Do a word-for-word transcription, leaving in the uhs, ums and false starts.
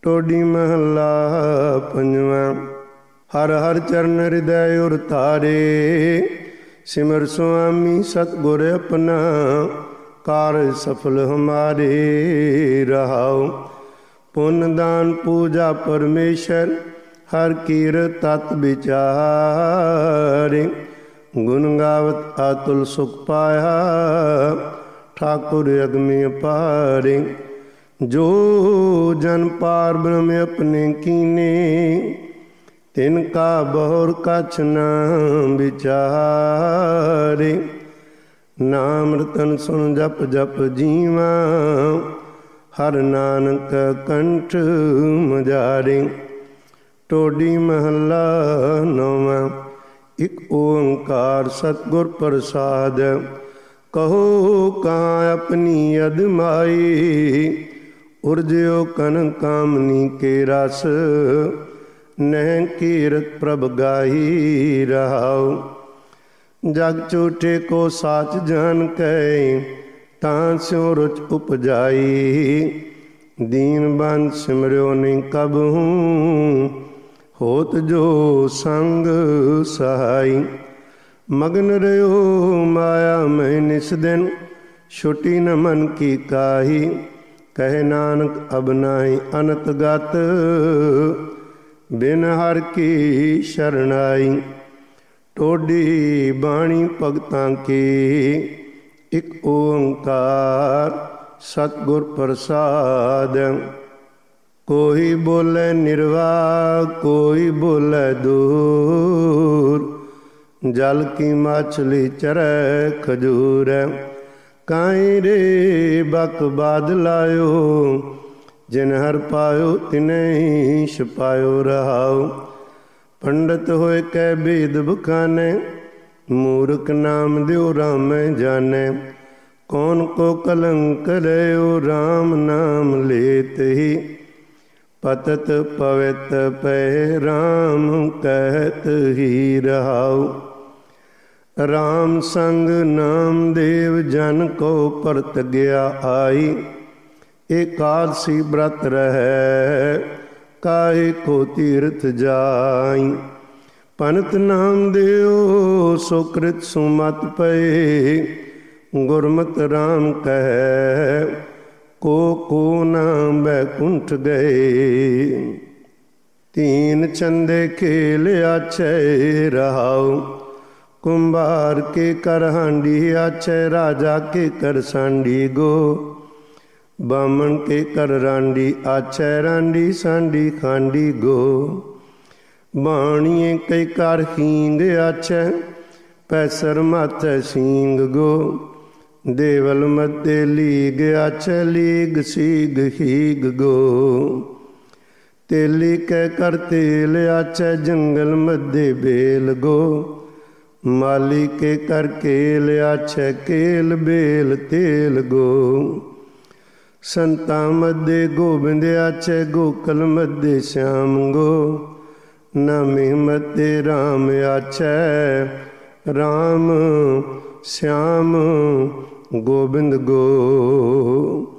टोडी महला पंजवा। हर हर चरण हृदय उर तारे, सिमर स्वामी सतगुर अपना, कार्य सफल हमारे रहाओ। पुण्य दान पूजा परमेश्वर, हर कीर तत् विचारे। गुण गावत आतुल सुख पाया, ठाकुर अगमे अपारे। जो जन पार ब्रह्म अपने कीने, तिनका बहुर कछ न विचारे। नाम रतन सुन जप जप जीवा, हर नानक कंठ मजारे। टोडी महला नौवां। एक ओंकार सतगुर प्रसाद, कहो कहाँ अपनी अदमाई। उर्जयो कन कामनी के रस, नह कीरत प्रभ गाही रहाओ। जग झूठे को साच जान कै, तां स्यों रुच उपजाई। दीन बन सिमरियो नहीं कबहूँ, होत जो संग सहाई। मगन रहो माया में निस दिन, छुटी न मन की काही। कहे नानक अब नाहि अनत गत, बिन हर की शरणाई। टोडी बाणी भगतां की, एक ओंकार सतगुर प्रसाद। कोई बोले निर्वाह, कोई बोले दूर। जल की माछली चरै खजूर, काई रे बक बाद लायो। जिन हर पायो तिन्हें छपायो रहाओ। पंडित होए कै भेद बखाने, मूर्ख नाम द्यो राम जाने। कौन को कलंक रयो राम नाम लेत ही। पतत पवित पै राम कहत ही रहाओ। राम संग नाम देव जन को परत गया आई। एकादशी व्रत रहे, काहे को तीर्थ जाई। पनत नाम देव सुकृत सुमत पे, गुरमत राम कहे को को नाम बैकुंठ गए। तीन चंदे खेल आछे रहाओ। कुंभार के कर हांडी आछे, राजा के कर सांडी गो। बामन के कर रांडी आछे, रांडी सांडी खांडी गो। बाणिए के कर हींग आछे, पैसर माथे सींग गो। देवल मध्य लीग आछे, लीग सीग हीग गो। तेली के कर तेल आछे, जंगल मध्य बेल गो। माली के कर केल आछे, केल बेल तेल गो। संता मध्य गोबिंद आछे, गोकल मध्य श्याम गो। नामे मध्य राम आछे, राम श्याम गोबिंद गो।